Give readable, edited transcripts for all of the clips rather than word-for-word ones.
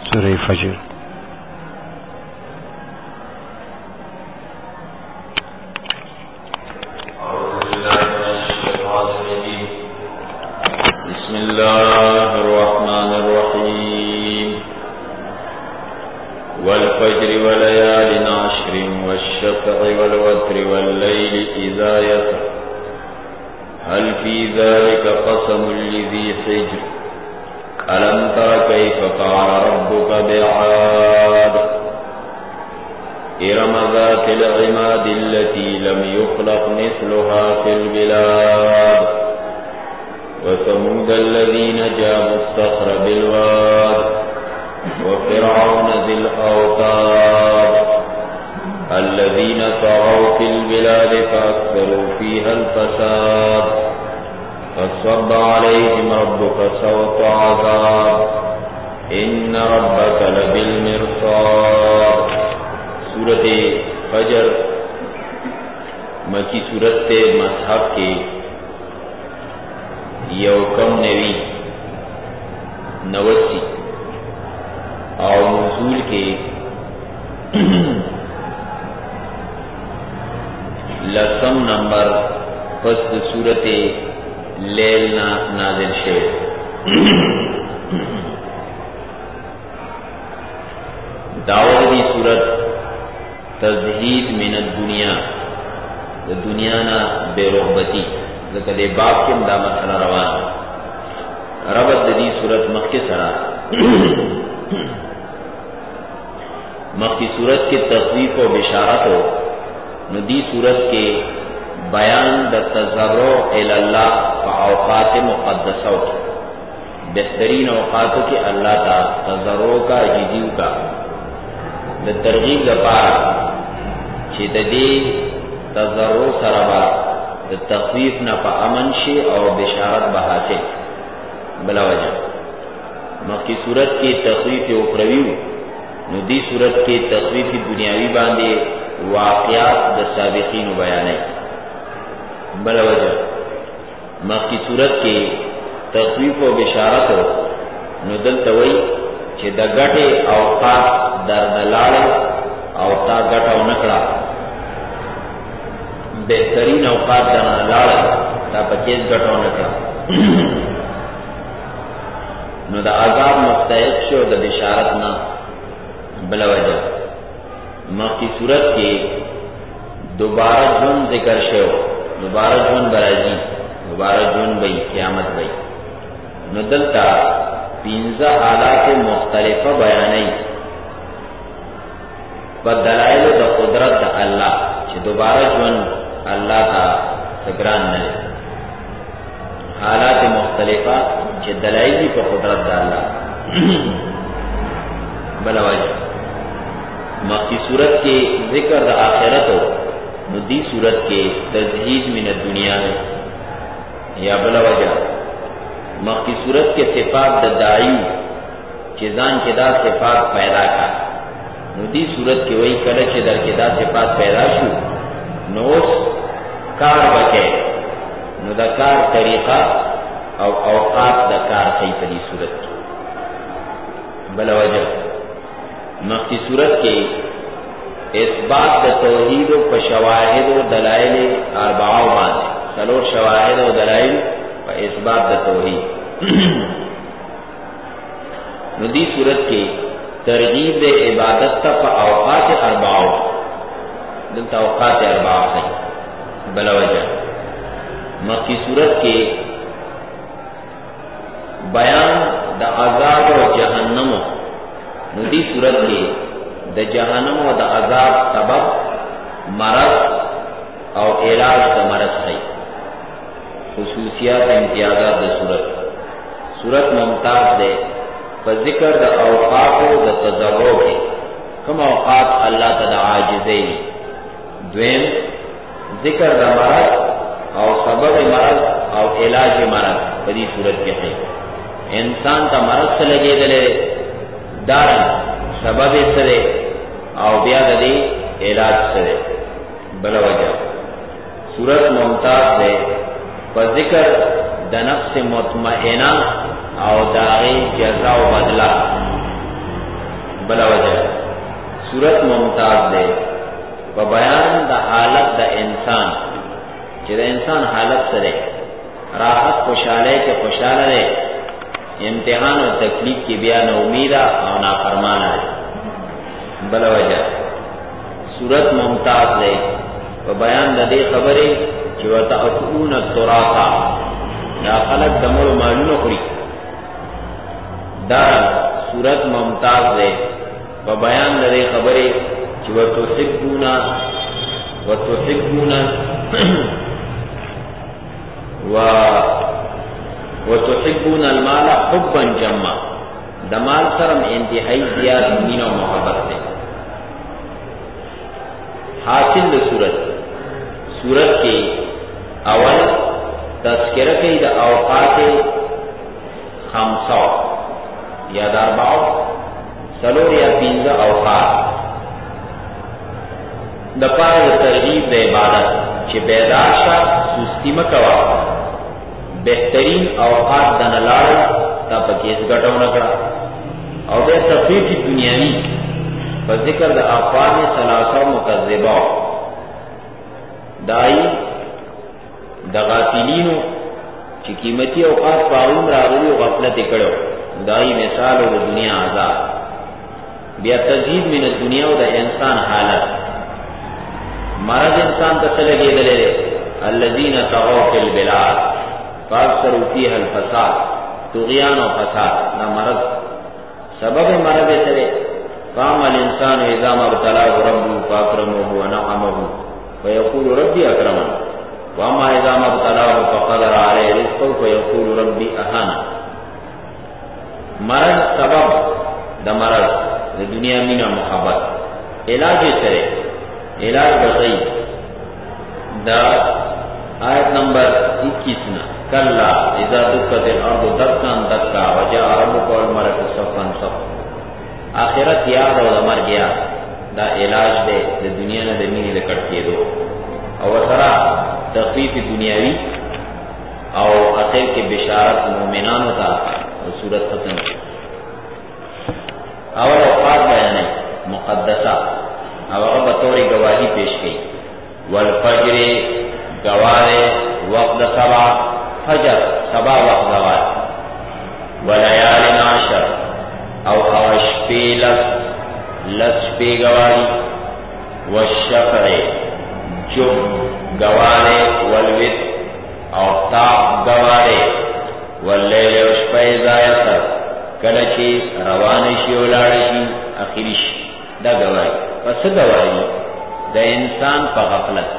سورہ فجر. بسم اللہ الرحمن الرحیم. والفجر وليال عشر والشفع والوتر والليل إذا يسر هل في ذلك قسم لذي حجر ألم تر كيف فعل ربك بعاد إرم ذات العماد التي لم يخلق مثلها في البلاد وثمود الذين جابوا الصخر بالواد وفرعون ذي الأوتاد الذين طغوا في البلاد فأكثروا فيها الفساد فصب عليهم ربك سوط عذاب إن ربك لبالمرصاد. سورة فجر مکی سورت مصحف کے یوکم نوی 89 اور نزول کے لسم نمبر پس سورت لیل نازل شد. دعوت دی سورت تزہید من الدنیا، دنیا نا بے رغبتی، ذکر دے باب کے دا مسئلہ روان ربط دی سورت مخی سرا مخی سورت کے تخویف و بشارت ہو ندی سورت کے بیان دا تضرع الاللہ و اوقات مقدسہ کی بہترین اوقاتوں کے اللہ تا تضرع کا عجیزیو کا دا ترغیب دا پارا چی دا دی تضرع سربا دا تخویف نا پا امن شی اور بشارت بحاصل بلا وجہ. مخی صورت کی تخویف اخرویو ندی صورت کی تخویف دنیاوی باندے واقعات دا سابقین و بیانے بلا وجہ. مخی صورت کی تخویف و بشارت ندل توئی چھ دا گٹے اوقات در دلال او تا گٹا و نکڑا بہترین اوقات در دلال تا پچیز گٹا و نکڑا نو دا عذاب مستحق شو دا بشارت نا بلا وجہ. مخی صورت کے دوبارہ جون ذکر شو، دوبارہ جون برازی، دوبارہ جون بئی قیامت بئی. نو دلتا پینزہ حالات مختلفہ بیانی و دلائل دا قدرت دا اللہ چھ دوبارہ جون اللہ تا سگران نلے. حالات مختلفہ چھ دلائلی پا قدرت دا اللہ بلا وجہ. مخی صورت کے ذکر دا آخرت ہو ندی صورت کے تزہید من الدنیا ہے یا بلا وجہ. مخی صورت کے صفات دا داعیو چیزان کے دا صفات پیدا کا ندی صورت کے وہی کلچ در کے دا صفات پیدا شو نوس کار بکے نو دا کار طریقہ او اوقات دا کار خی پدی صورت کی بلا وجہ. مخی صورت کے اثبات دا توحید و شواہد و دلائل اربعہ باندے سلور شواہد و دلائل و اثبات دا توحید. ندی صورت کے ترغیب دے عبادت تا پا اوقات اربعہ دلتا اوقات اربعہ ہے بلا وجہ. مخی صورت کے بیان دا عذاب و جہنم ندی صورت کے دا جہنم و دا عذاب سبب مرض او علاج دا مرض ہے. خصوصیات امتیازات دا صورت ممتاز دے پر ذکر دا اوقات و دا تضرع کے کم اوقات اللہ تا دا عاجزی. دویم ذکر دا مرض او سبب مرض او علاج مرض پدی صورت کے ہے. انسان تا مرض سے لگے دلے دارن سبب سرے او بیا دے علاج سرے بلا وجہ. صورت ممتاز دے پر ذکر دا نفس مطمئنہ او داغی جزا و بدلہ صورت ممتاز دے و بیان دا حالت دا انسان چې دا انسان حالت سره راحت خوشاله کې خوشاله ده، امتحان و تکلیف کی بیا نا امیدہ او نافرمانا ہے. بلا وجہ صورت ممتاز دے و بیان دا دے خبرے چی وَتَأْكُلُونَ التُّرَاثَ دا خلق دمر و معلوم خوری. دا صورت ممتاز دے و بیان دا دے خبرے چی وَتُحِبُّونَ الْمَالَ حُبًّا جَمًّا دا مال سرم انتہائی زیاد مین و محبت دے. حاصل دا صورت کے اول تذکرہ کی دا اوقات خمسہ یا دا اربعو سلور یا پینزہ اوقات دا پار ترغیب دا عبادت چھ بیدار شا سستی مکوا، بہترین اوقات دنلال تا پکیس گٹو نکڑا، او بے تفریح دنیاوی پر ذکر دا اقوام ثلاثہ مکذبہ دائی دا غافلینو چی قیمتی اوقات پاون راغلی و غفلت کڑو دائی مثال و دنیا عذاب. بیا تزہید من الدنیا و دا انسان حالت مرض انسان تسلگی دلے الذین طغوا فی البلاد فاکثروا فیہا الفساد، طغیان و فساد نا مرض سبب مرض سرے. قام الانسان اذا ما ابتلاه ربه فاکرمه ونعمه فیقول ربی اکرمن واما اذا ما ابتلاه فقدر علیہ رزقه فیقول ربی اہانا. مرض سبب دا مرض دا دنیا مینا محبت. علاج سرے علاج بغی دا آیت نمبر 21 نا کلا اذا دکت الارض دکا دکا وجاء ربک والملک صفا صفا. آخرت یاد او دا مر گیا دا علاج دے دا دنیا نا دا مینی دا کٹکے دو او سرا تخفیف دنیاوی او اخیر کے بشارت مومنانو تا صورت ختم. اول اوقات بیانے مقدسہ او بطور گواہی پیش کی. والفجر گوارے وقت سبا فجر سبا وقت گوار. ولیال عشر او اوش پی لس پی گواری. والشفع جب گوارے والوت او تاق گوارے. واللیل وشپا اذا یسر کلچی روانشی ولارشی اخیرش دا گواری. پس گواری دا انسان پا غفلت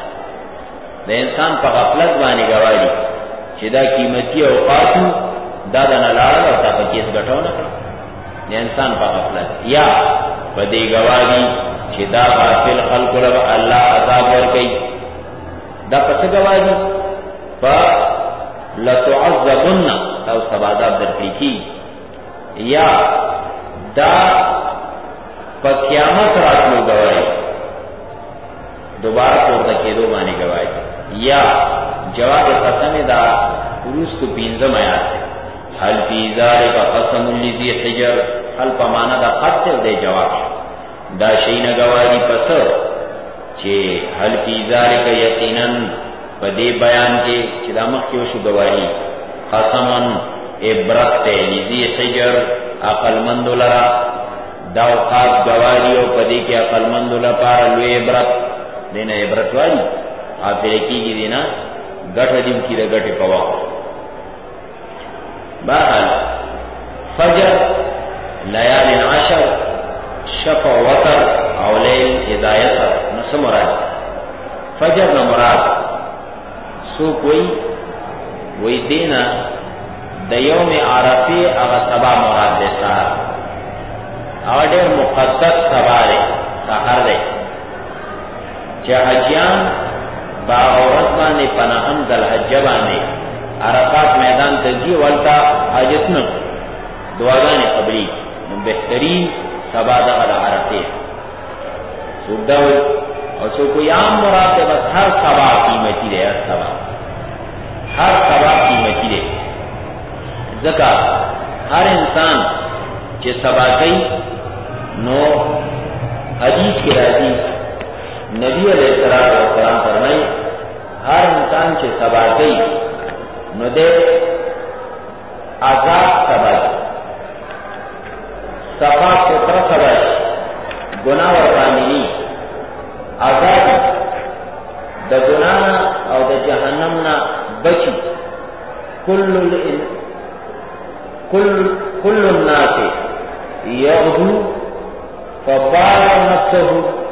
بانی گواری چی دا قیمتی اوقاتو دا نلال او تا پکیس گٹو نکا دا انسان پا غفلت. یا پا دی گواری چی دا غافل خلق لب اللہ عذاب ورکی دا پس گواری پا لتعذبن او سب عذاب در کی. یا دا پا قیامت راتلو گواہی دوبارہ پورتا کے دو بانے گواہی. یا جواب قسم دا روز کو پینزم آیات ہے. حل فی ذالک قسم لذی حجر حل پا مانا دا قتل دے جواب دا شین گواہی پس چے حل فی ذالک یقینا پا دے بیان کے چے دا مخیوش گواہی قسمن عبرت تے لذی حجر عقل مند لرا دا اوقات گواہی او پدی کے عقل مند لپارا لوی عبرت دینا عبرت والی آپ دیکھی گی دینا گٹھ دیم کی دا گٹھ پوا. بہرحال فجر لیال عشر شفع وتر او لیل اذا یسر نس مراد. فجر نہ مراد سو کوئی دینا دا یوم عرفی اغا سبا مراد دے سہر اور دیر مقدس سبا دے سہر دے چا حجیان با عورت بانے پناہم دل حج بانے عرفات میدان تجی والتا حاجتن دعاگان قبلی بہترین سبا دا غد عرفی سوداوی اور سو کوئی عام مراد دے بس ہر سبا قیمتی دے. ہر سبا قیمتی دے ذکا ہر انسان چے سبا کئی نو حدیث کی راضی نبی علیہ السلام فرمائی ہر انسان سے سبا گئی نو دے عذاب سبا صفا سترہ سبا گناہ ورقاملی عذاب دا گنانا او دا جہنمنا بچی کل الناس یغدو فبار نفسه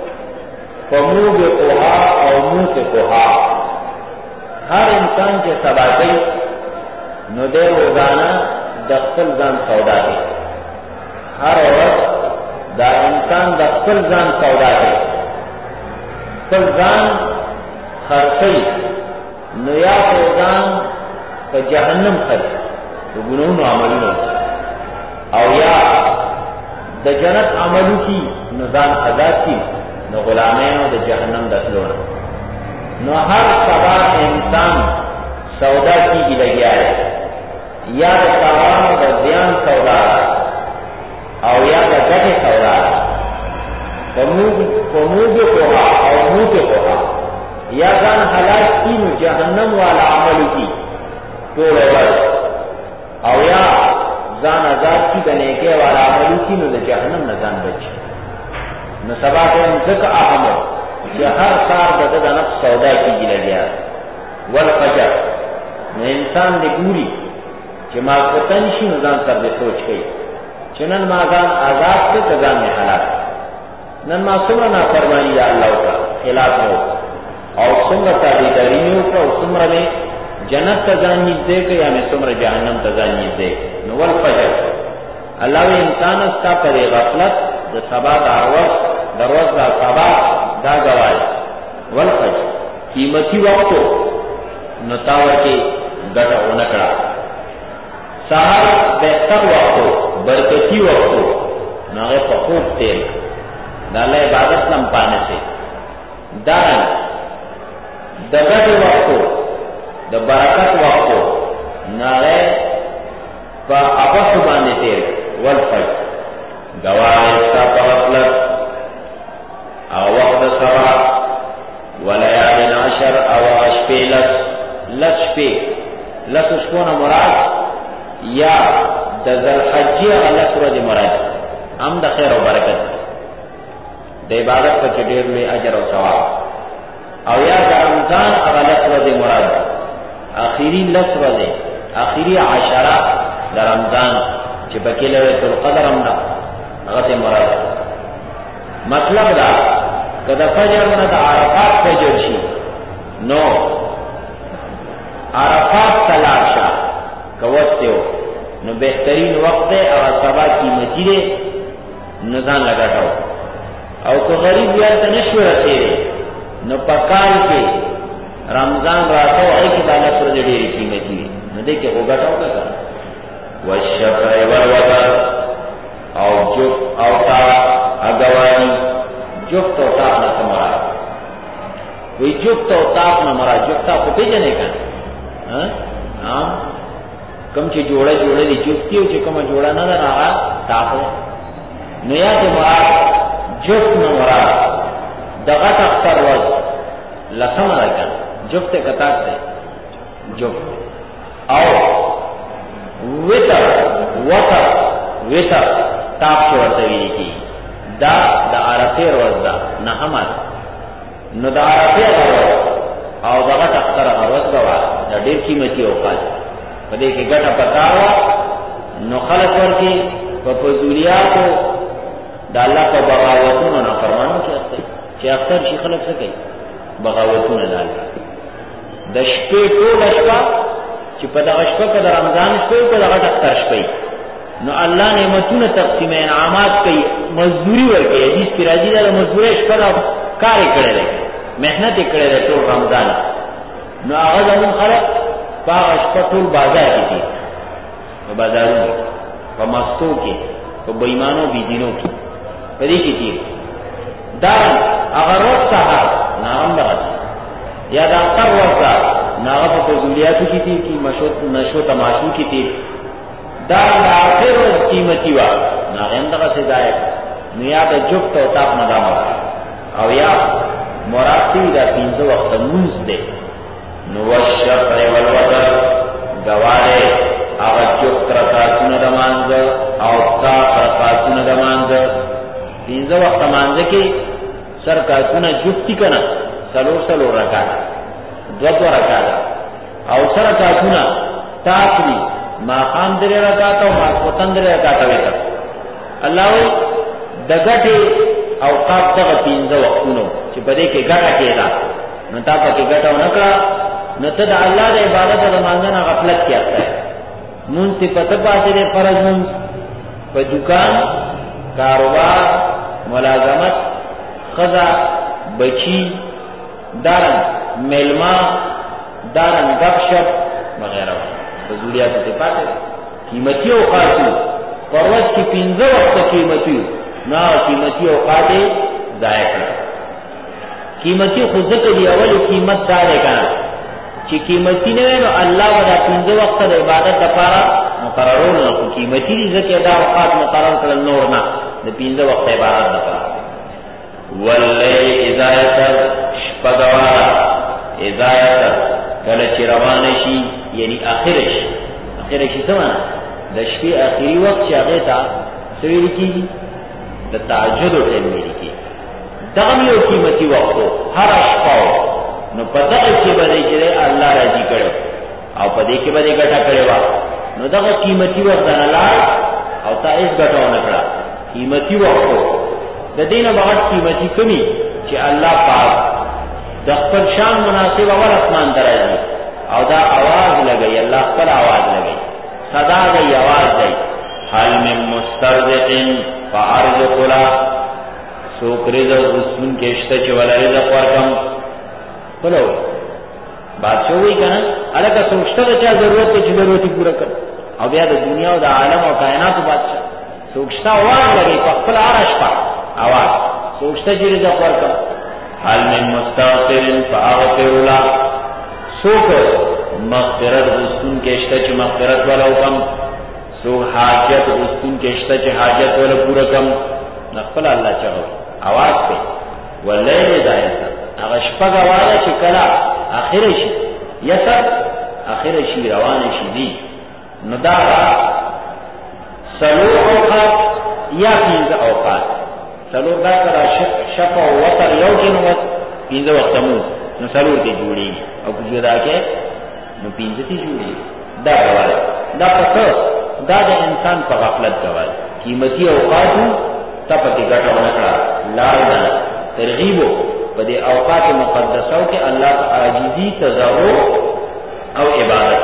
فموبقها او موسقها ہر انسان کے سبا گئی نو دے روزانہ دخل زان سودا دے ہر وقت دا انسان دخل زان سودا دے خپل ځان خرڅوي نو یا ځان په جهنم خرڅ د ګناهونو عملونه او یا د جنت عملو کی نو ځان آزاد کی نو غلامانو د جهنم داخلونه نو هر سبا انسان سودا کی لګیا ہے یا د تاوانو د بیان سودا او یا د ګټې سودا فموجو کوها او موجو کوها یا ځان حلاک کی نو جهنم والا عمل کی ټول ورځ او یا ځان آزاد کی د نیکه والا عمل کی نو د جهنم نه ځان بچي نو سبا ته ځکه اهم چې هر کار د نفس سودا کیږي لګیا والفجر نو انسان دې ګوري چې ما کوتن شي نو ځان سره سوچ کوي چې نن ما ځان آزاد ته ځان نه حلاک نن ما څومره نافرمانی د الله تعالی خلاف وو او څومره تابعداري وکړه او څومره می جنت ته ځان نږدې کړ یا می څومره جهنم ته ځان نږدې نو ول فجر الله انسان استا پر غفلت د سبا د اروس دروازه د سبا دا غواړي ول فجر قیمتي وخت نو تاور کې ګټه ونکړه سحر بهتر وخت برکتی وخت نو هغه په خوب تیر دا اللہ عبادت نم پانے سے دارن دگت وقتو دا برکت وقتو ناغے پا اپس باندے تیر والفج گوائستا پا غفلت او وقت سبا ولیال عشر او اشپی لس شپی لس شپون مراد یا دا ذرحجی غلط رج مراد ام دا خیر و برکت د عبادت په کې ډېر لوی اجر او ثواب او یا د رمضان اغلط ورځې مراد اخیری لس ورځې اخیری عشره د رمضان چې پکې ليلۃ القدر هم ده هغه مراد مطلب دا کله فجر نه د عرفات فجر شي نو عرفات تلاشه کوته نو بهترین وخت او سبا قیمتي دی نو ځان لګاټاو او کو غریب یا ته نشو رسېږي نو پکال کې رمضان راته وای کی دا نه پر دې قیمتي نه دې کې وګټاو کا والشفع والوتر او جو او تا اغوانی جو تو تا نه سمرا وی جو تو تا نه مرا جو تا په دې نه کا ها کم چې جوړه دي چوکتیو چې کومه جوړه نه راغا تاسو نو یا ته مراد جفت نو مراد دغت اختر وز لسم رکن جفت کتاب تے جفت او وطر تاپ شورتوی کی دا عرفی روز دا نحمد نو دا عرفی روز او دغت اختر روز گوا دا دیر قیمتی اوقات پدے کی گٹا پتاوا نو خلق ورکی پا فضولیاتو دا اللہ پا بغاوتون نا فرمانو چی اختر شی خلق سکی بغاوتون دا اللہ دا شپی طول اشپا چی پا دا اشپا کا دا رمضان شپی پا دا غٹ اختر شپی نو اللہ نعمتون تقسیم انعامات کئی مزدوری ورکی حدیث کی راجی دا مزدوری اشپا دا کاری کرے رہے محنت کرے رہے طول رمضان نو آغاز امون خلق پا اشپا طول بازار کی تھی پا بازاروں پا مستوں کی پا بیمانوں بیدینوں کی پدی کی تیر دارن اگر روز ساہا ناغم دغت یا دا اختر وزا ناغم پا فضولیاتو کی تیر کی نشو تماشو کی تیر دارن دا آخر روز قیمتی وا ناغم دغت سزایت نو یا د جفت او تاپ نه دا او یا مراد دی دا پینځه وخت مونږ دی نو والشفع والوتر گواله هغه جفت رکعتونه د مانځه او تاپ رکعتونه د مانځه پینځه وخت مانځه کې سرکاتونه جفتی کنه سلور رکعت دو رکعت او سرکاتونه تاخری ما خام درې رکعت او ما کوتن درې رکعت وته الله وی دغه اوقات دغه پینځه وختونو چې په دې کې ګټه کېده نو تا په کې ګټه ونکړه نو ته د الله د عبادت د مانځنه غفلت کیږي مون ته پته پاتې ده فرض مون په دکان کاروبار ملازمت خزا بچی دارن ملما دارن گپشپ وغیرہ فضولیات ته پاتې قیمتي اوقات پرواز کی پینځه وخت قیمتي نا قیمتي اوقات ضایع کړه قیمتي خو ځکه دی اول قیمت دا ده کنه چې قیمتي نه نو الله ودا پینځه وخت د عبادت لپاره مقررون نو قیمتي دي ځکه دا اوقات مقرر کړل نور نه د پینځه وخت عبادت لپاره واللیل اذا یسر شپگوارا اذا یسر کله چې روان شي یعنی اخر شي سمانه د شپې اخري وخت چې هغه ته سویل کیږي د تهجد او ټیم ویل کیږي دا یو قیمتي وخت هر شپه نو په دغه کې باندې چې الله راضي کړو او په دې کې باندې ګټه کړو نو دا قیمتي وخت نه لار او تاسو ګټونه کړه قیمتي وخت د دینه بغت قیمتي کمی چې الله پاک د خپل شان مناسب اول اسمان درایي او دا आवाज لګي الله خپل आवाज لګي صدا دی आवाज دی حال من مسترزق فارزق لا سوکریز رسون کېشته چې ولا رزق ورکم بلو بادشاہ وی کنه الګه سوچته چې ضرورت چې ضرورت پوره کړ او بیا د دنیا او د عالم او کائنات بادشاہ سوچته आवाज لګي په خپل عرش په आवाज سوچته چې رزق ورکم حال من مستغفر فاغفر له سوک مغفرت رسون کېشته چې مغفرت ولا وکم سو حاجت رسون کېشته چې حاجت ولا پوره کم نخپل الله چاو आवाज په ولله دایته هغه شپه غواړي چې کله اخر شي یسر اخر شي روان شي دي نو دا سلو اوقات یا پینځه اوقات سلو دا کړه شفا او وتر یو جنو پینځه وخت مو نو سلو ته جوړي او جوړا کې نو پینځه ته جوړي دا غواړي دا پته دا د انسان په غفلت غواړي قیمتي اوقات ته پکې ګټه ونکړه لاړ ترغیب په دې اوقات مقدسو کې الله عاجزی تضرع او عبادت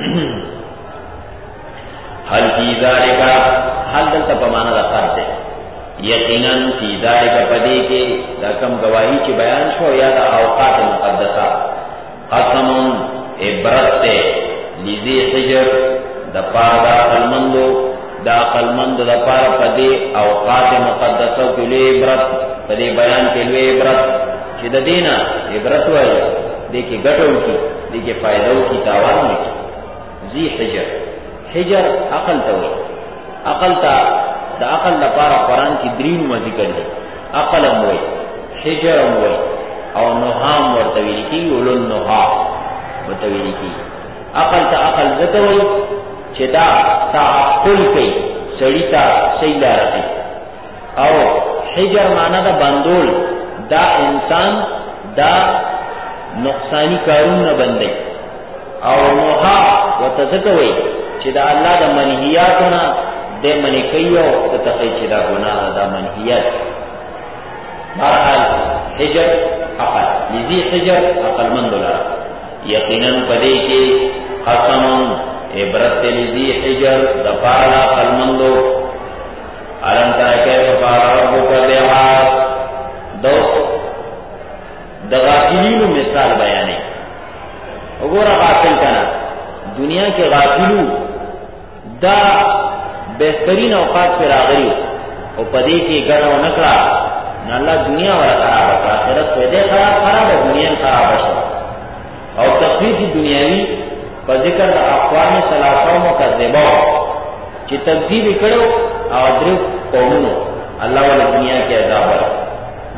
هل فی ذالک حل دلته په معنا د قد ده یقینا فی ذالک پدې کې دا کوم گواہی چې بیان شو یا د اوقات مقدسه قسم عبرت لذی حجر د پاره عقلمندو دا عقلمند د پاره پدې اوقات مقدسو کې له عبرت پدې بیان کې له عبرت چې د دینه عبرت وایي دې کې ګټو کې دې کې فائدو کې تاوان نه ذی حجر عقل ته وایي عقل ته د عقل لپاره قران کې دریم ذکر دی عقل هم وایي حجر هم وایي او نوحام ورته ویل کی ولن نوحا ورته ویل کی عقل ته عقل ذکر وایي چې دا تعقل کوي سړی ته صحیح لار دی او حجر معنا دا بندول دا انسان دا نقصانی کارونه بندي او نوحا وتذکوي چې دا الله د منهیاتونه د منی کوي او د تخی چې دا ګناه دا منهیات بهرحال حجر عقل لذي حجر عقل مند لرا یقینا پدې کې قسم عبرت لذي حجر د پاره عقل مندو علم تاکه فارغ کو دیوار دو د غافلینو مثال بیانې وګوره غافل کنا دنیا کې غافلو دا بهترین اوقات پر راغلی او پدې کې ګڼو نکړه نه الله دنیا ولا خراب کړه آخرت په دې خراب دنیا خراب شو او تخفیف دنیاوی په ذکر د اقوام ثلاثه مکذبه چې تکذیب کړو او درو قومونو الله ولا دنیا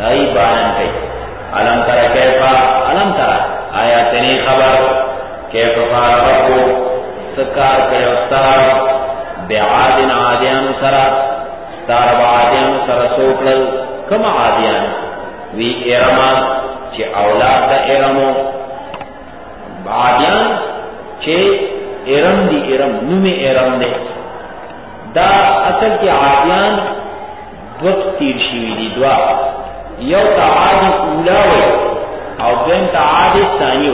دای بیان کئی علم تر کیفا علم تر آیاتنی خبر کیف فعل ربک سکار کرے استار بعادن عادیان سرا ستار بعادیان سرا سوکلل کم عادیان وی ارمان چی اولاد دا ارمو عادیان چی ارم دی ارم نوم ارم دے دا اصل کی عادیان دوت تیر شوی دی دوا یو تا عادی اولاوی او دویم تا عادی ثانیو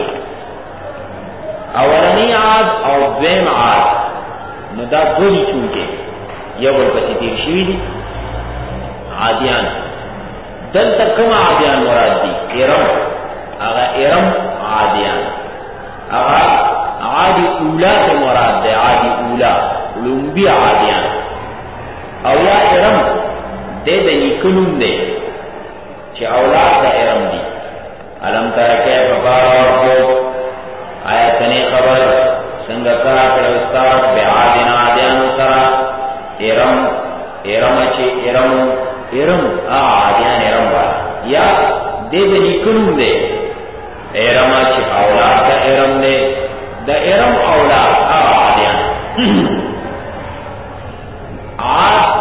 اولنی عاد او دویم عاد نو دا دولی چونکے یو بلپسی تیر شوی دی عادیان دل تک کم عادیان مراد دی ارم اگا ارم عادیان اگا عادی اولا سے مراد دے عادی اولا لنبی عادیان اولا ارم دے دنی کنون دے چی اولاد دا ارم دی علم ترکے فقار جو آیتنی خبر سنگکا کرستار بعادن عادیان سرا ارم چی ارم عادیان ارم والا یا دے دنی کنون دے ارم چی اولاد دا ارم دے دا ارم اولاد عادیان عاد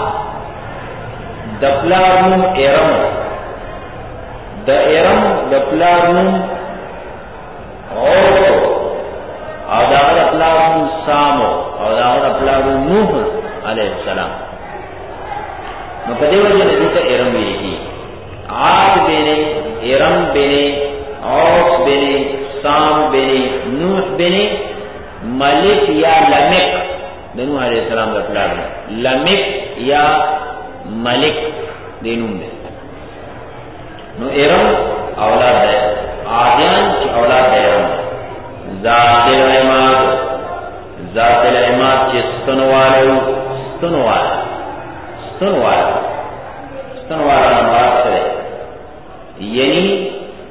دپلارنم ارم دا ارم دپلارنم عورتو او دا دپلارنم سامو او دا دپلارنم نوح علیہ السلام نو پدے وجہ ندیتا ارم بھی رہی عاد بینے ارم بینے عوص بینے سام بینے نوح بینے ملک یا لمک نوح علیہ السلام دپلارنم لمک یا ملک دینون دے نو ارم اولاد دے عادیان چی اولاد دے ارم ذات العماد چی ستنوالو نمراد کرے یعنی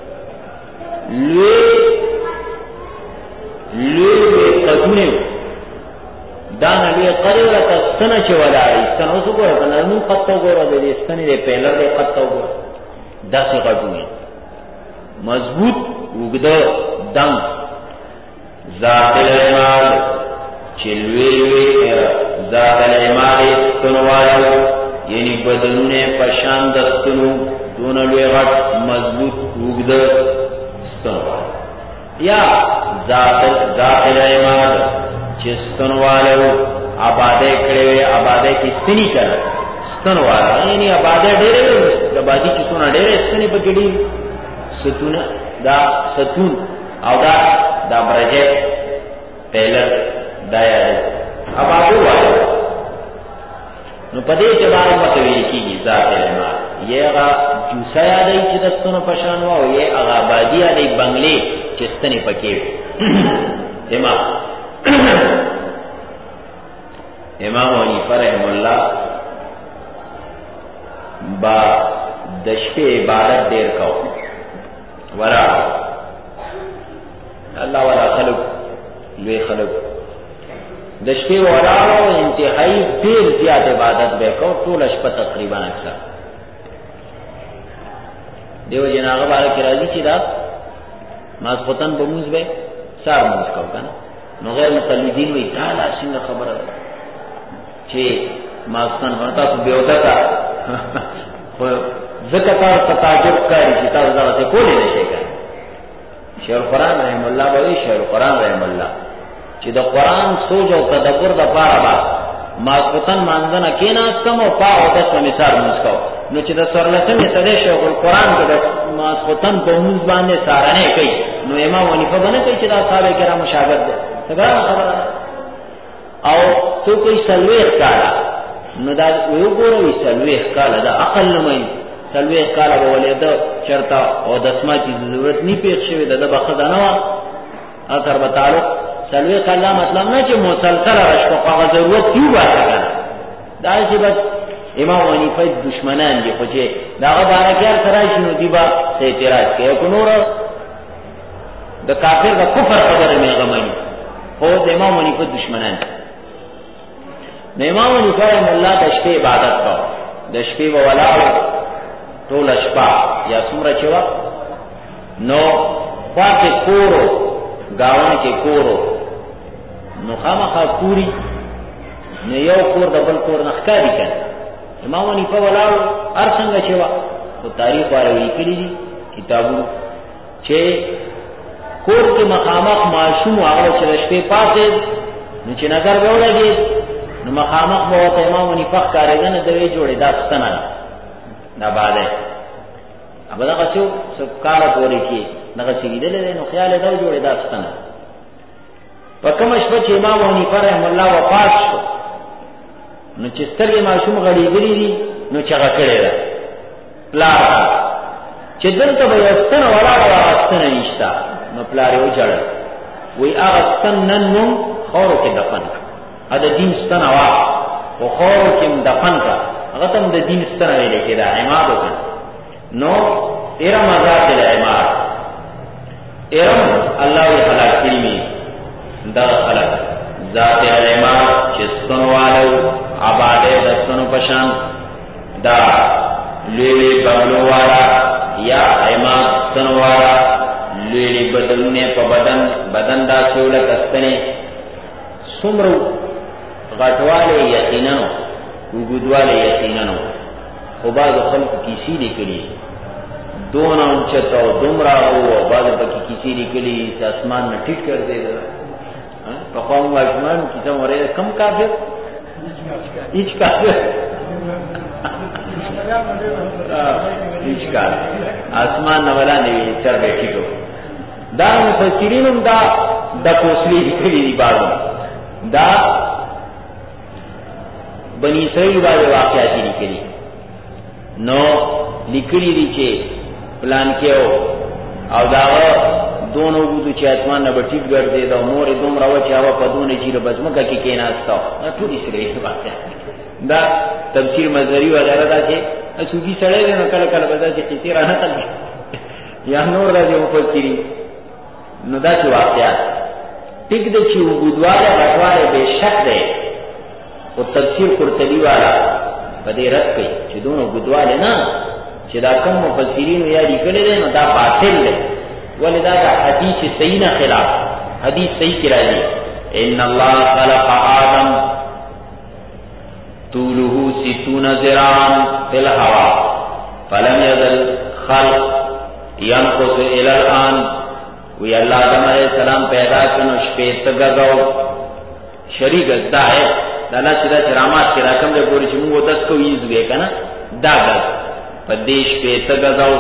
لوے قدونے دانا لوے قدو رکا ستنا چی وداری ستنا اسو گو رکا نرمون قطو گو رکا دے ستنی دے پیلر دے قطو گو دا سی قدونے مضبوط اگدو دم ذات العماد چلوے ذات العماد ستنوالو یعنی بدنون پشان دستنو دون لوے غٹ مضبوط اگد ستنوالو یا ذات العماد چستنوالو آبادے کڑے آبادے کی ستنی کر ستنوالو یعنی آبادے ڈیرے آبادی کی سونا ڈیرے ستنی پکڑی ستون دا ستون او دا برجے ٹیلر دایا آبادو والے نو پدے اعتبار متویل کی گی ذات العماد یہ اگا جوسا یادائی چی دستونو پشانوا او یہ اگا آبادی یادائی بنگلے چستنی پکیوے امام حنیفہ رحم اللہ با دشپ عبادت دیر کو ورا اللہ والا خلق لوے خلق دشپے وراو انتہائی دیر زیاد عبادت بے کو طول اشپا تقریباً اکثر دیو جناغ بارا کی راضی چی دا ماز خطن بموز بے سار موز کو کنا نو غیر مقلدین وی تالا سنگ خبر چی ماز خطن ورطا تو بیوتا تا ذکتا تتاجب کاری چی تا وزارہ سے کولی نشے کاری شیخ القرآن رحم اللہ باوی شیخ القرآن رحم اللہ چی دا قرآن سوچ و تدبر دا پارا با ماسقطن مانزن کینا استم و پا و دست و مثال موسکو نو چی دا سورلسن سدے شیخ القرآن دا ماسقطن با موز باندے سارنے کئی نو امام ونیفہ بنا کئی چی دا صحابہ کرام مشاگرد دے سگرام خبر او تو کوئی سلویخ کالا نو دا ویو گورو سلویخ کالا دا اقل نمائن سلویخ کالا با ولی دا چرتا او دسما چیز ضرورت نی پیخ شوی دا بخدا نوا اثر بتالو سلوی قلعہ مطلب نا چی مسلسل رشق و ضرورت کیوں باشا کنا دا سی بس امام حنیفہ دشمنان دی خوچے دا غبارکیار سرائشی نو دیبا سے اعتراض کیا کنور دا کافر دا کفر خبر میں غمانی خود امام حنیفہ دشمنان دی امام حنیفہ رحم اللہ دشپے عبادت کا دشپے و ولاو ټول شپه یا څومره چې وا نو خواته کورو گاون کې کورو نو خامخا پوری نو یو کور د بل کور نخکاری کړي امام حنیفه ولاړو هر څنګه چې وا خو تاریخ واړوي کړي دي کتابو چې کور کې مخامخ معصوم هغه چې شپې پاتې نو چې نظر به ولګي نو مخامخ به ته امام حنیفه کارګنه دوی جوړې داستانه دا باندې ابدا غچو سکارا پوری کې دغه سیدلې نو خیال دا جوړې داستانه په کوم شپه چې امام حنیفه رحم الله وفات شو نو چې سترګې معصوم غړي غړي دي نو چغه کړي دا پلار چې دلته به یستنه ولاړه واستنه نشتا نو پلار یو جړ وی هغه ستنن خورو کې دفن ا د دین ستنه وا او خورو کې دفن کا هغه تم د دین ستنه ویل کېدا عماد وکړ نو تیرا مزار دل عماد ارم الله یې خلق کړی دا خلق ذات العماد چې ستنوالو آباده دستنو پشان دا لوی بغلو والا یا عماد ستنوالا لوی بدلونه په بدن دا سوله کستنه سمرو غټواله یقینا وګدواله یقینا خو بعض خلق کیسی لیکلی دونوں چتا دمرا ہو بعض پکی کیسی لیکلی آسمان نہ ٹھیک کر دے گا پقوم آسمان کیسا مرے کم کافر ایچ کافر ایچ کافر آسمان نولا نہیں چر بیٹھی کو دا مفسرین دا کوسلی لیکلی دی بازو دا بنی اسرائیل والے واقعاتی لکلی نو لکلی دی چے پلان کیو او داغا دونو گودو چے آسمان نبا ٹھیک گر دے دا مور دوم رو چاوا پدون جیر بزمکا کی کیناستا ٹھول اسرائیل واقعاتی دا تفسیر مزدری وغیرہ دا چے سوگی سڑے دے نو کل کل بدا چے قصی رانا تل یا نور دا چے مفسرین نو دا چے واقعات ٹک دے چی وګدواله غټواله بے شک دے او تفسیر قرطبی والا پدې رد کړي چې دونو وګدواله نه چې دا کوم مفسرین یا لیکل دي نو دا باطل دی ولدا دا حدیث صحیح نه خلاف حدیث صحیح کی راځي ان الله خلق آدم طوله 60 ذراعا في الهواء فلم يزل خلق ينقص الى الان وی اللہ آدم علیہ السلام پیدا کنو شپیت گزاو شریک دا ہے دالا چدا چرامات کرا کم دے گوری چی مونگو دس کو ایزو گئے کنا دا گز پا دے شپیت گزاو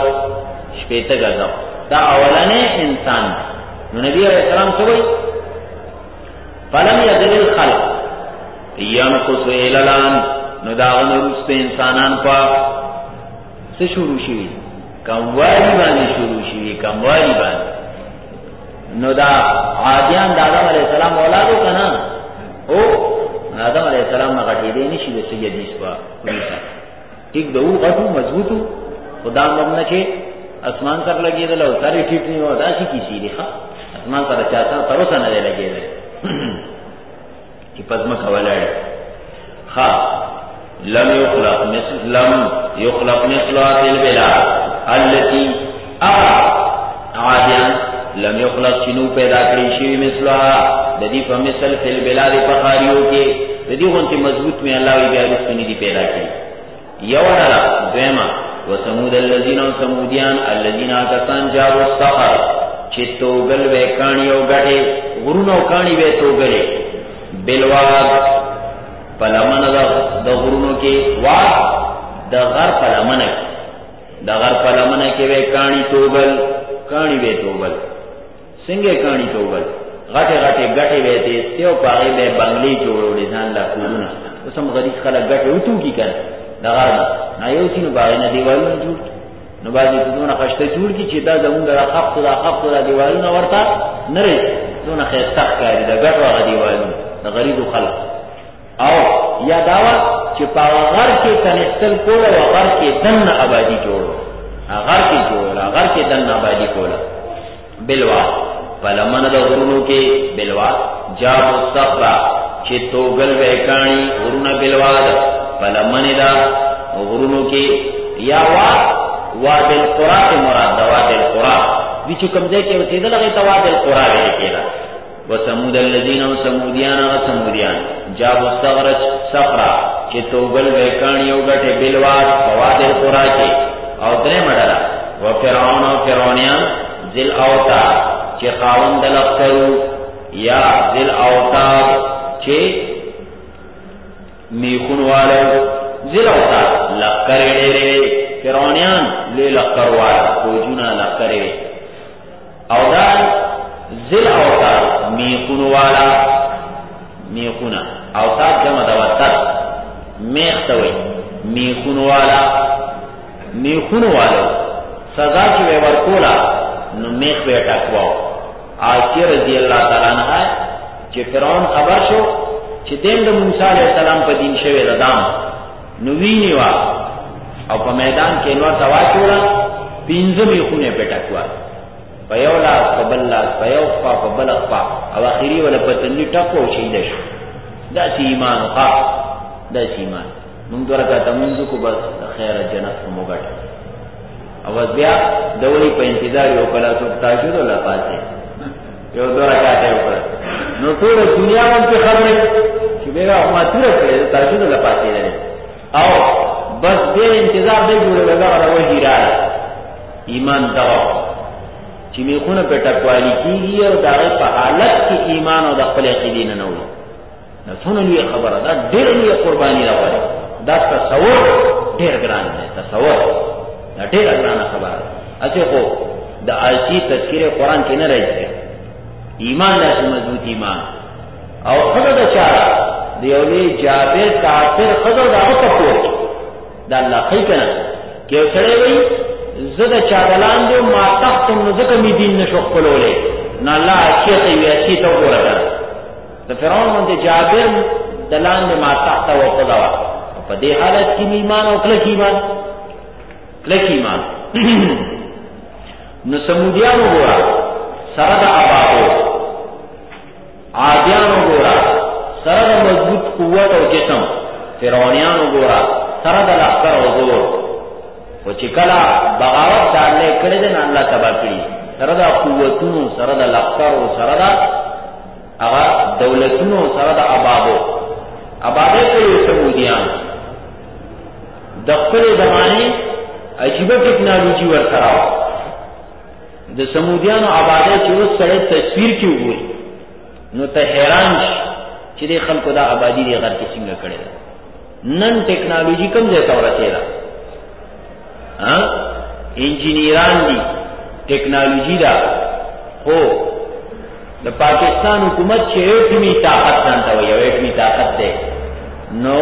دا اولانے انسان نو نبی علیہ السلام سوئی فلم یدل الخلق ینقص الالان نو داغن روست انسانان پا سے شروع شوی کموالی بانی شروع شوی کموالی بانی نو دا عادیان دا آدم علیہ السلام اولادو کنا او آدم علیہ السلام نغٹی دے نشی دے سیدیس پا پولیسا ٹھیک دو غٹو مضبوطو خدا مبنہ چھے اسمان سر لگی دے لو ساری ٹھیک نہیں ہو دا سی کسی دی خواہ اسمان سر چاہتا تروسا ندے لگی دے چی پزمک حوالای خواہ لم یخلق مثل آتی البلاد اللتی عادیان لم یخلق چنو پیدا کری شوی مثلها ددی فمثل فی البلاد پخاریوں کے ددی غنتی مضبوط میں اللہ وی بیارو سنی دی پیدا کری یوڑا دویما وسمود اللذین و سمودیان اللذین آکسان جابو الصخر چی توگل وی کانی و گٹے غرون و کانی وی توگلے بلواد پلمن دا غرونو کے واد دا غر پلمن کے وی کانی توگل کانی وی توگل سنگے کانی توگل غٹے گٹے ویتے سیو پاگے بے بنگلی جوڑو لیزان لا کولونا اسم غریب خلق گٹے اتو کی کر دغارنا نا یوسی نو باغی نا دیوالونا جوڑ نو بازی تدونا خشتا جوڑ کی چیتا زمون دا خفت دا دیوالونا ورطا نرے دونا خیستخ کاری دا گٹ واغا دیوالونا دا غریب خلق او یا داوا چی پاگا غر کے کنستل کولا و غر کے دن آبادی جوڑو غر کے دن آبادی کولا بلوا پلمن دا غرونو کے بلوا جاب الصخرہ چی توگل ویکانی غرون بلوا دا پلمن دا غرونو کے یا واد واد القرى کے مراد واد القرى وچ کوم ځای کې اوسېدل هغه ته واد القرى ویل کېږي. وثمود الذين وثموديان وثموديان جابوا الصخرة صخرا چې توبل وکړ یو غټه بلواد واد القرى کې او درې مړه وفرعون او فرعونیان ذل اوتاد چې خاوند لخترو یا ذل اوتاد چې میخون والو ذل اوتاد لخر ډېرې فرعونیان له لخر والو فوجونه لخر او دا ذل اوتاد میخون والا میخونه اوتاد جمع د وتر میختوي میخون والا میخون والو سزا چې ورکولا نو میخ به ټکواو. عائشہ رضی اللہ تعالی عنہا چې فرعون خبر شو چې د موسی علیہ السلام په دین شوی ردام نو ویني وا او په میدان کې نو توا چولا پینځه میخونه په ټکوا په یو لاس په بل لاس په یو خوا په بل خوا او اخیری ولا پتنی ټکو شي شو. دا ایمان ښه دا ایمان موږ درکته موږ کو بس خیر جنت کو موږ او بیا دوی په انتظار یو کلا څو تاجود ولا پاتې یو دوه راکاته وکړه نو ټول دنیا باندې خبره چې بیره ما تیر کړې تاجود ولا پاتې لري او بس دې انتظار دې جوړه لګا راوځي را ایمان دا چې میخونه په ټکوالی کیږي او دا په حالت کې ایمان او د خپل عقیدې نه نوي نو څونه لوی خبره ده ډېر لوی قرباني راوړي دا تصور ډېر ګران دی تصور ډېر ګران خبره اته خو د آیتی تذکیر قرآن کې نه راځي ایمان لازم مضبوط ایمان او خدای د چاره دیولې جابر کافر خدای دا وکړي دا الله خی کنه کې سره وي زده چادلان دې ما تخت نو ځکه می دین نشو خپلولې نه الله چې وی چې تو ورته د فرعون باندې جابر دلان دې ما تخت او خدای په دې حالت کې ایمان او کله ایمان کله ایمان نو سمودیانو ګورا سره د آبادو عادیانو ګورا سره د مضبوط قوت او جسم فرعونیانو ګورا سره د لخر او زور او چې کله بغاوت دالې کړي د الله تبا کړی سره د قوتونو سره د لخر او سره د هغه دولتونو سره د آبادو کې سمودیان د خپل زمانه عجیب ټیکنالوژي ورسره د سمودیانو آبادی چې اوس سره تصویر کې وګوري نو ته حیران شې چې د خلکو دا آبادی دی غر کې څنګه کړي نن ټیکنالوژي کوم ځای ته ورسېده ها انجینیران دي ټیکنالوژي دا خو د پاکستان حکومت چې ایټمی طاقت ځانته وایي او ایټمی طاقت ده نو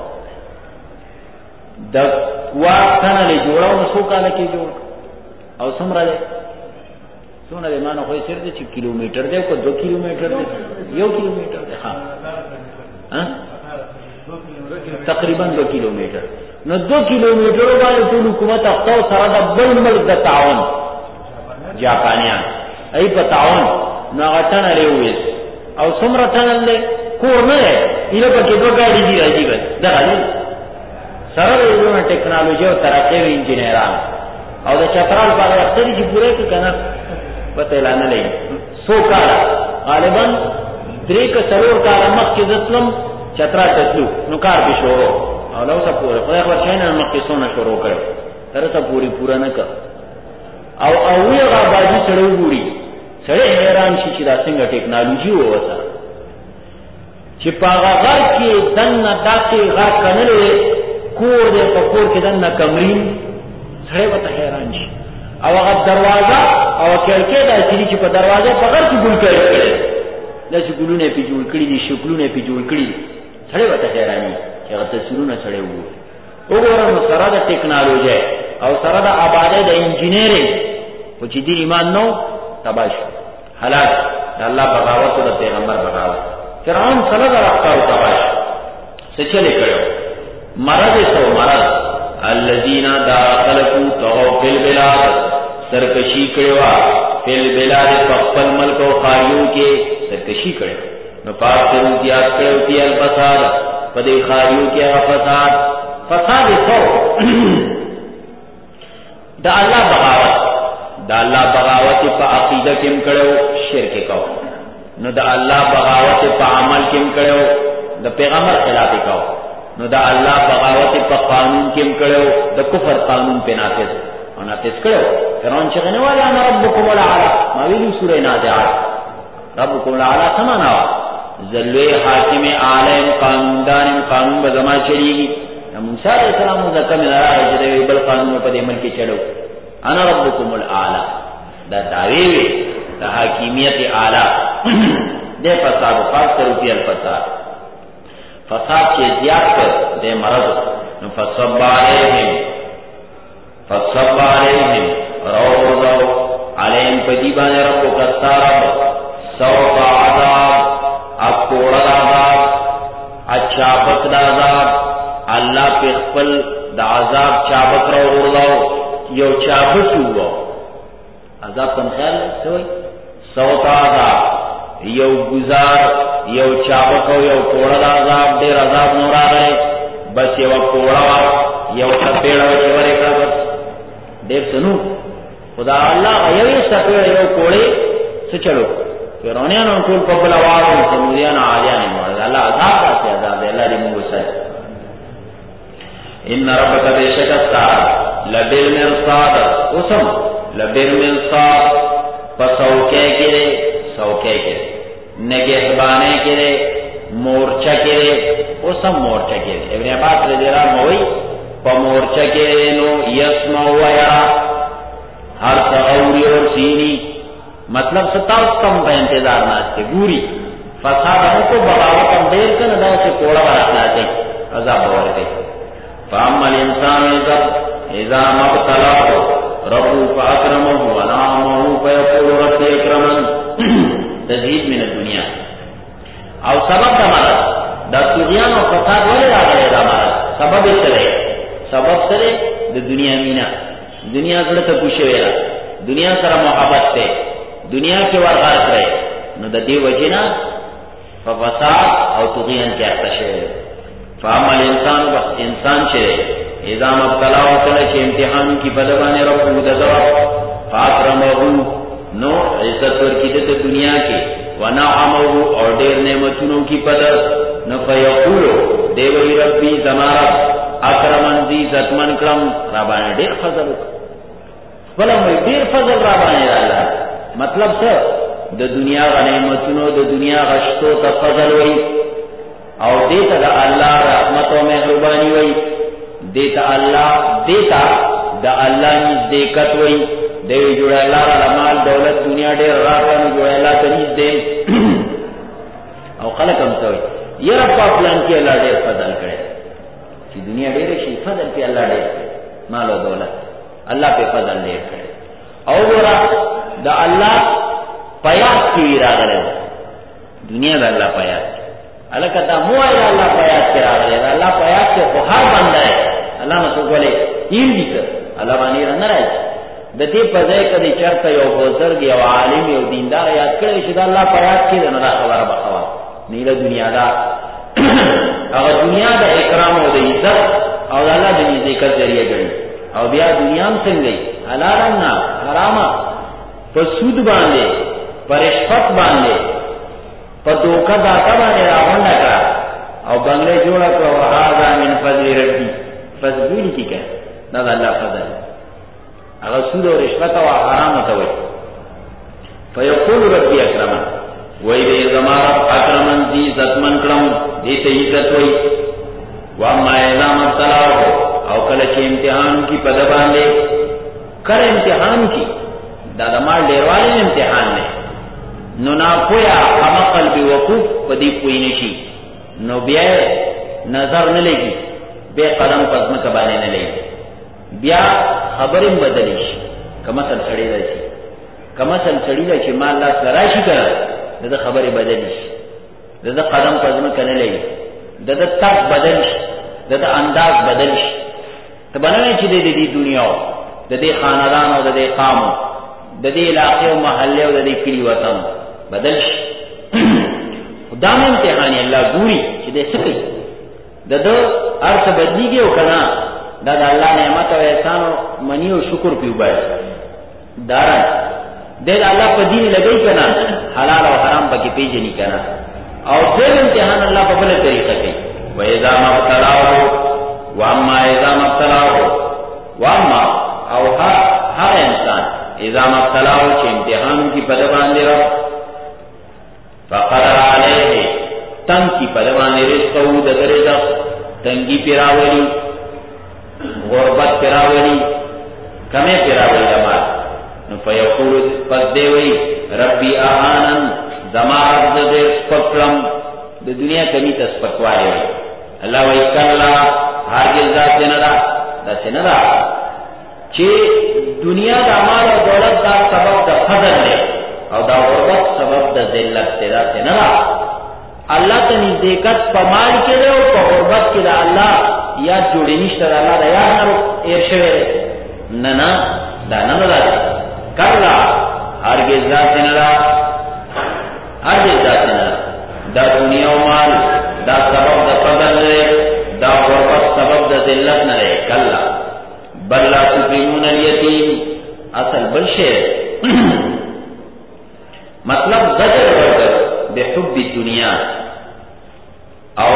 د واټنه له جوړاو نو څو کال کې جوړ او څومره ده څونه ده مانو خو یې سر دي چې کیلومتر ده کو 2 کیلومتر ده 1 کیلومتر ده ها تقریبا 2 کیلومتر نو 2 کیلومتر باندې ټول حکومت اخته سره د بل ملک د تعاون جاپانیان ای په تعاون نو غټنه لوي او څومره تنل له کور نه ایله پکې دوه گاډي دي راځي بس دا غلي سره یو ټیکنالوژي او ترقی انجینران او د چترال په اړه چې پوره کې کنه پته لانه لې سو کال غالبا درې ک سرور کال مخکې ځتلم چترا تلو نو کار به شروع او نو څه پوره خدای خبر شي نه مخکې سونه شروع کړ تر څه پوره نه ک او یو غاډي سره وګوري سره حیران شي چې دا څنګه ټیکنالوژي ووسه چې پاغه غر کې دنه داتې غر کنه کور دې په کور کې دنه کمرین سره وته حیران شي او هغه دروازه او کړکۍ د چې په دروازه په غر کې ګل کړي لږ ګلونه په جوړ کړي دي شکلونه په جوړ کړي سره وته حیران چې هغه تصویرونه سره وګورم سره د ټیکنالوژي او سره د آبادی د انجینرینګ او چې دې ایمان نو تباش هلاک الله بغاوت او پیغمبر بغاوت فرعون صلی الله علیه و تباش څه چلے کړو مرض الذين داخلوا طغوا في البلاد سرکشی کړوا فی البلاد فقل ملک او خاریو کې سرکشی کړو نو پاتې زیات کړو چې الفساد په دې خاریو کې فساد سو دا اللہ بغاوت پا عقیدہ کم کرو شرک کو، نو دا اللہ بغاوت پا عمل کم کرو دا پیغمبر خلاف کو، نو دا اللہ بغاوت پا قانون کم کرو دا کفر قانون پہ نافذ کرو. فرعون چغنے والا انا ربکم العالی، ماویلی سورہ نازعات ربکم العالی سمانا ذلوی حاکم عالم قانون بزما چلی گی. موسیٰ علیہ السلام زکا من را رجدے بل قانون پا دے ملکی چلو انا ربکم العالی، دا دعوی دا حاکمیت اعلی دے فساد و خاص کرو پی الفساد فساد کے زیاد کر دے مرض. فصب علیہم روضو علیہم پجیبان ربو کستارب سوط عذاب اکوڑا عذاب اچھابک دا عذاب اللہ پہ خپل دا عذاب چابک رو غرلو یو چابک ہوا عذاب کم خیال سوئی سوط عذاب یو گزار یو چابک یو کوڑا دا عذاب دیر عذاب نورا گئے بس یو کوڑا یو سپیڑا چورے کا بس دیر سنو خدا اللہ یوی سپیڑا یو کوڑے سے چلو فرعونیان ان کول پبلا وارو سمودیان آجانی مورد اللہ عذاب آتی عذاب دے اللہ دی مونگو سر. ان ربک بے شکستا لبالمرصاد اسم لبالمرصاد پسوکے کرے سوکے کرے نگہبانے کرے مورچہ کرے اسم مورچہ کرے. ابن عباس رضی اللہ موئی پا مورچہ کرے نو یسمع ویرا ہر سغوری اور سینی مطلب ستاوس کم پہ انتظار ناستے گوری فساد ہم کو بغاوت ہم دیر کن دا اسے کوڑا براتنا تے عذاب بورتے. فاما الانسان اذا مبتلاه ربه فاکرمه ونعمه فیقول رب اکرمن تزید من الدنیا او سبب دا مرض دا طغیان و فساد ولی راگلے دا مرض سبب سرے دا دنیا مینا دنیا سڑتا پوشویرا دنیا سر محبت تے دنیا کے ورغارت رہے نو دا دی وجینا فساد او طغیان کے اختشویر. فاما الانسان بس انسان چھے اذا مبتلاو تلچ امتحان کی بدبانی ربو دزور فاکرمہو نو عزت ورکی دتا دنیا کے ونعمہو اور دیر نعمتونوں کی پدر نو فیقولو دیوئی ربی زمارب اکرمن دی زتمن کرم رابانے دیر فضل فلم دیر فضل رابانے اللہ مطلب سر دا دنیا غا نعمتونوں دا دنیا غشتو تا فضل وئی او دیتا دا اللہ رحمت و محربانی وئی دیتا دا اللہ نیز دیکت وئی دیوی جوڑا اللہ را مال دولت دنیا دیر راکانو جوڑا اللہ تنیز دے او خلق ہم سوئی یہ رب پاپلان کی اللہ دیر فضل کرے چی دنیا دیر شی فضل پی اللہ دیر کرے مال و دولت اللہ پہ فضل دیر کرے او گورا دا اللہ پیاس کی راگلے دنیا دا اللہ پیاس کی اللہ کہتا موائے دا اللہ پیاس کی راگلے دا اللہ پیاس کے بخار بندہ ہے اللہ نسو گولے ایل دی کر اللہ بانی رہنا رہے دا تی پزے کدی چرتا یو بزرگ یو عالم یو دیندار یاد کرے شدہ اللہ پیاس کی دا ندا خبر بخوا نیل دنیا دا اگر دنیا دا اکرام و دا عزت او دا اللہ دنیا ذکر ذریعہ گئی او بیا دنیا ہم سن گئی حلالنا حراما پر سود باندے پر رشوت باندے پر دوکہ داتا باندے راون نکا او بنگلے جوڑا کو وحاذا من فضل ربی فضل کی کہ نا اللہ فضل اگر سود و رشوت و حرام توئی فیقول ربی اکرمن وی دے زمارب اکرمن دی زتمن کرم دیتے عزت وئی واما اعظام ابتلاو او کلچ امتحان کی پدبان دے کر امتحان کی دادا مال ڈیروالے امتحان نے نو نا پویا اما قلبی وقوف پدی پوئی نشی نو بیا نظر نلگی بے قدم قدم کبانے نلگی بیا خبرم بدلیش کمسل سڑی رسی کمسل سڑی رسی مال اللہ سرائشی کرا دادا خبر بدلیش دادا قدم قدم کنے لگی دادا تک بدلش دادا انداز بدلش تو بنانے چی دے دی دنیا ہو دے خاندان ہو دے قام ہو دے علاقے و محلے ہو دے کلی وطن بدلش دام امتحانی اللہ گوری چی دے سکی دے ارس بدلی گئے ہو کنا دا اللہ نعمت او احسان او منی او شکر پیو بای دارن دے اللہ پا دین لگئی کنا حلال و حرام پا کی پیجنی کنا او دل امتحان اللہ پا بلے طریقہ کی وَإِذَا مَبْتَلَاهُ وَأَمَّا إِذَا مَبْتَلَاهُ وَأَمَّا او ہر انسان اذا مبتلاہو چھ امتحان کی پدبان دے رہا فقدر علیہ تنگ کی پدبان دے رزقہو دگر رزق تنگی پیراولی غربت پیراولی کمی پیراولی دمار فیقول پس دیوئی ربی آہانن زمارت دے سپکلم دے دنیا کمی تسپکواری ہوئی اللہ وی کلا ہرگز دا سنرا دا سنرا چی دنیا دا مال و دولت دا سبب دا فضل لے او دا غربت سبب دا ذلت تیرا سنرا اللہ تا نزدیکت پا مال کے دے و پا غربت کے دا اللہ یاد جوڑی نشتا دا اللہ دا یاد نرو ایرشوے ننا دا ننا کلا ہرگز دا سنرا ہرگز دا سنرا دا دنیا و مال دا سبب دا فضل لے دا غربت سبب دا ذلت نرے کلا بل لا تکریمون الیتیم اصل بلشے مطلب زجر ورکر بحب الدنیا او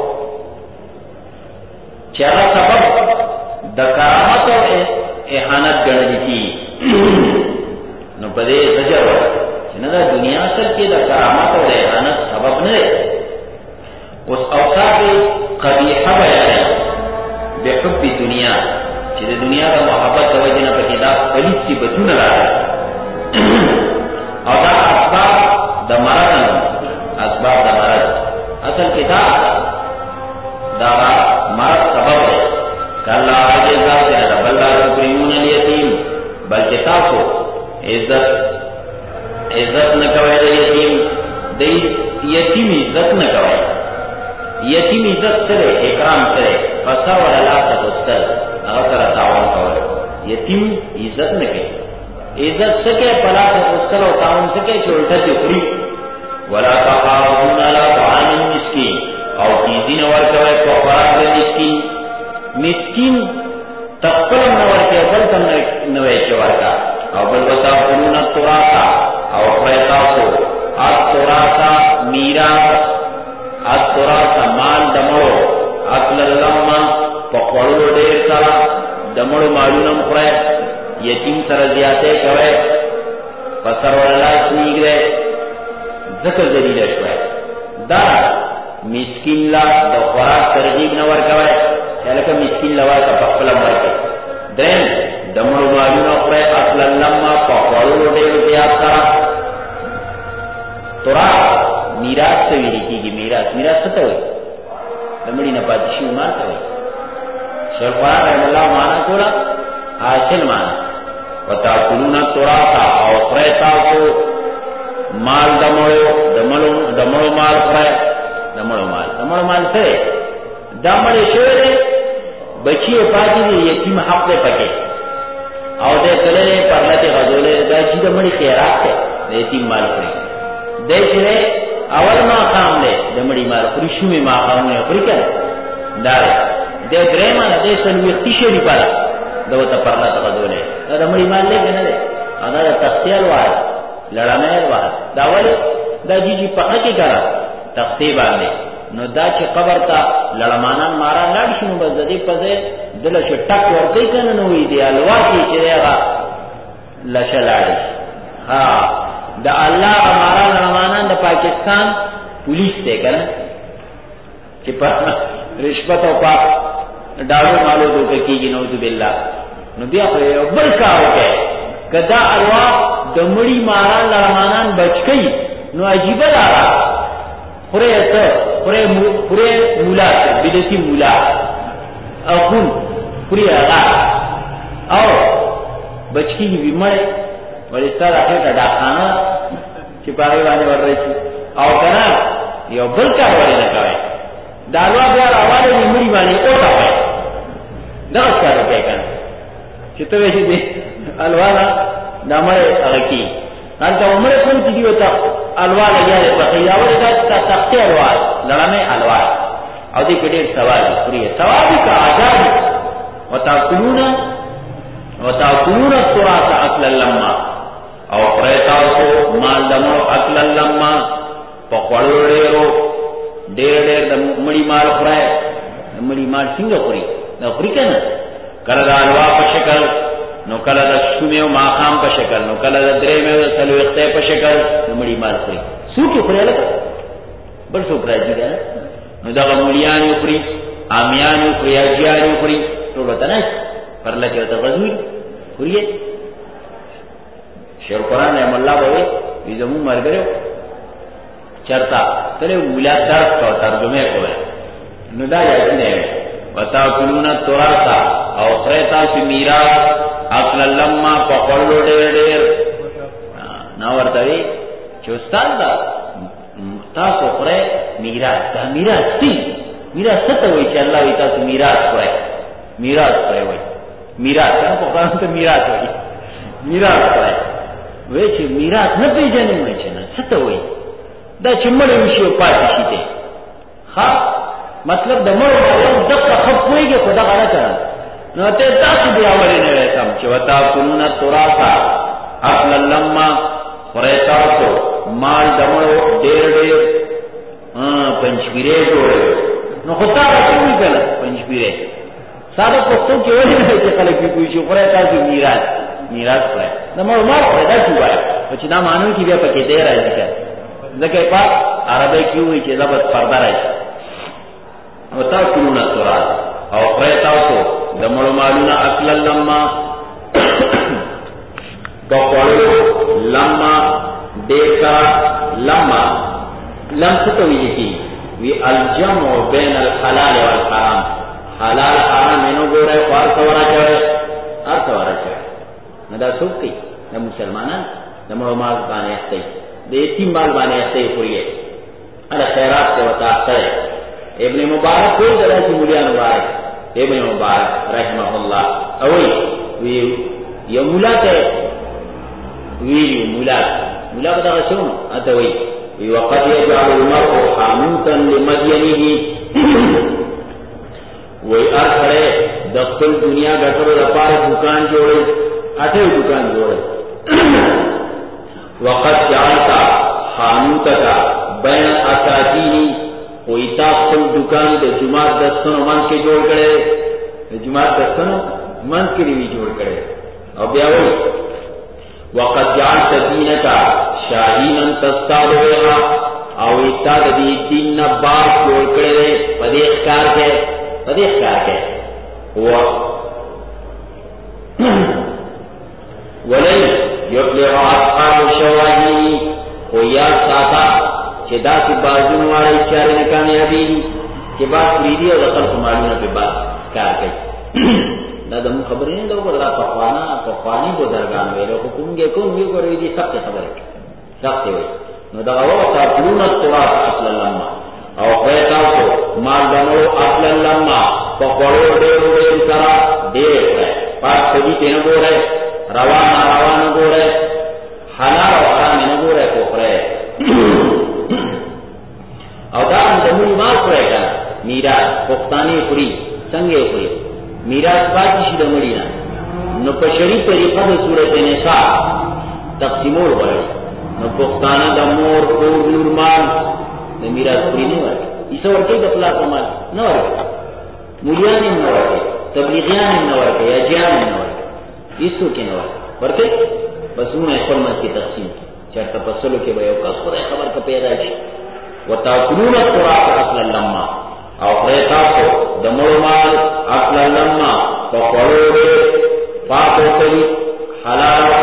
چرا سبب دا کرامت و احانت گرنی کی نو بدے زجر ورکر چنہ دنیا اصل کی دا کرامت و احانت سبب نرے اس اوصاف قبیحہ بیانے بحب الدنیا چیز دنیا کا محبت توجینا پکیدا پلیت کی بطون رہا ہے اور دا اسباب دا مرض اسباب دا مرض اصل کتاب دا مرض سبب ہے کہ اللہ آجے ذات ہے بلدہ تکریمون الیتیم بلکہ تاسو عزت نکوئے دا یتیم دا یتیم عزت نکوئے یتیم عزت سرے اکرام سرے فصور اللہ تدستر اگر تعاون کرے یتیم عزت نہ کہ عزت سکے پلا تدستر و تعاون سکے چھوٹا چپری ولا تخافون علی طعام المسکین او تیزی نور کوئے خوراک مسکین مسکین تقبل نور کے بل تم نوے چور کا او بل وتاکلون التراث او خیتاسو التراث میراث التراث مال دمڑو اکل اللہم پخوڑو دیر سارا دمڑو معلوم خورے یتیم سر زیادے کوئے پسر واللہ سنیگ دے ذکر دلیل شوئے دا مسکین لا دا خوراک ترغیب نور کوئے چلکہ مسکین لوائے کا پخلا مرکے دین دمڑو معلوم خورے اکل اللہم پخوڑو دیر زیاد سارا تراث میراث سے بھی لکھی گی میراث ستا ہوئی دمڑی نپاتشی مار کا ہوئی شیخ قرآن رحم اللہ مانا کولا حاصل مانا وتاکلون التراث او خریتا کو مال دمڑو مال خرے دمڑو مال سے دمڑے شوئے بچی پاتی دی یتیم حق دے پکے او دے کلے پرلت غزولے دا چی دمڑی خیرات ہے یتیم مال خرے دے چرے اول ما خام لے دمڑی مال خری شومی ما خام لے خری کن دارے دے گریمان دے سنویختی شوری پارا دو تا پرلا تا غدولے دا دمڑی مال لے گنے دے دا تختی الوار لڑانے الوار دا ولی دا جی پخا کی کرا تختی باندے نو دا چی قبر تا لڑمانان مارا لڑ شنو بزدی پزے دلشو ٹک ورکی کننوی دی الوار کی چی دے گا لشا لڑی دا اللہ ہمارا لڑمانان دا پاکستان پولیس دے کرنا کہ رشوت و پاک ڈالو مالو دو کی گی نوذ باللہ نو بیا بل کارو کہ کدا اروا دمڑی مارا لڑمانان بچ گئی نو عجیبہ دارا خورے مولا بدتی مولا اخون خورے اغا او بچ کی بھی مرے ورستاد آخر کا ڈاکخانا چپاہی وانے ور رہی تھی او کنا یو بل کار والے نکاوے دالوا بیار آوالے نمری وانے اوٹا ہوئے دغس کارو کیا کنا چھتو ویسی دے الوالا نامرے اغکی انتا عمر کن کی دیو تا الوالا یارے پخی آوالے دا تختی الوال لڑامے الوال او دی پڑیر سوالی پوری سوالی کا آجادی وتاکلون التراث اکلا لما او پریتاو کو مال دمو اکلا لما پخوڑو ډیرو ډیر د مړی مال خورای مړی مال څنګه خوري نو خوري کنه کله د الوا په شکل نو کله د شومیو ماقام په شکل نو کله د درې مې سلو اخته په شکل مړی مال خوري څوک خوري لکه بل څوک راځي دا نو دا مليان خوري امیان خوري اجیان خوري ټول ته نه پر لکه ته غزوی خوري شیر قرآن رحم اللہ بوئی ویزمو مرگرے چرتا تلے مولا درس کا ترجمے کو ہے نو دا یادی ہے وتاکلون التراث او خریتا فی میراث اکل لما پخړلو ډېر ډېر نو ورته وی چې استاد دا تاسو خره میراث دا میراث څه میراث څه وایي چې الله وی تاسو میراث خره میراث خره وایي میراث په قرآن ته میراث وایي میراث خره وی چې میراث نه پیژنې مې چې نه څه ته وایي دا چې مړ وشي او پاتې شي ته ها مطلب د مړ یو دغه خپويږي خدا غره کړه نو ته تاسو بیا ولې نه وایسم چې وتاکلون التراث اکل لما خریتاسو مال دمړو ډېر ډېر پنځپیره جوړه نو خدا راځي کنه پنځپیره ساده پښتو کې وایي چې خلک به کوی شي خریتاسو میراث پرې نو مال پیدا کیوای چې دا مانو کې بیا پکې ډېر راځي کنه ځکه په عربی کې وایي چې ضبط پرده راځي وتاکلون التراث او خریتاسو دمړو مالونه اکل لما بقولو لما دیکھا لما لم ستویجی کی وی الجمع بین الحلال والحرام حلال حرام انو گو رہے خوار سورا چوئے ار سورا چوئے ندا سوکتی دا مسلمانان دا مرماز بانے اختی دا یتیم بال بانے اختی خوریے علی خیرات سے وطاقتا ہے ابن مبارک کوئی درہ کی مولیان مبارک ابن مبارک رحمہ اللہ اوئی وی یہ مولات ہے ویلی مولاد بدا غشون اتوی وقد يجعل المرء حانوتا لمدينه وی ارخڑے دخل دنیا گھٹر لپار دکان جوڑے اٹھے دکان جوڑے وقد جعلتا حانوتا بین اساتینی وی تاخل دکان دے جماعت دستنو من کے جوڑ کرے جماعت دستنو من کے لیے جوڑ کرے اور بیاوئی وقد جعلت دینك شاهینا تصطاد بها او اتاد دی دین باغ جوړ کړی دی پدې ښکار کې ولن یبلغ اصحاب الشواهین خو یا ساتا چې داسې بازون واړی چارې نه کامیابي چې باز پریدي او د خلکو مالونه په باز کار کوي دا د مون خبرې نه دوه غلا پخوانی بزرگان ویلو حکم کې کوم یو کوي دي سخت خبره سخت وي نو دا هو تاکلون التراث اصل لما او پیتاسو مال دمو اصل لما پخوړو ډېر سره ډېر پات دې نه ګوره روان ګوره حلال او حرام نه ګوره کوخره او دا د مون مال پرې کا میراث پښتاني خوري څنګه خوري میراث پاتې شي د مړینا نو په شریعت طریقه د سورۃ النساء تقسیمول وایي نو پښتانه د مور کور نورمال د میراث پرې نه وایي ایسو ورته د خپل مال نه وایي مليان نه وایي تبلیغیان نه وایي اجیان نه وایي ایسو کې نه وایي ورته بسونه خپل مال کې تقسیم چرته پسلو کې به یو کا خبر کا پیدا شي وتاکلون التراث اصل لما او خریتاسو دمړو مال اکل لما پخوړو پاکو کوي حلال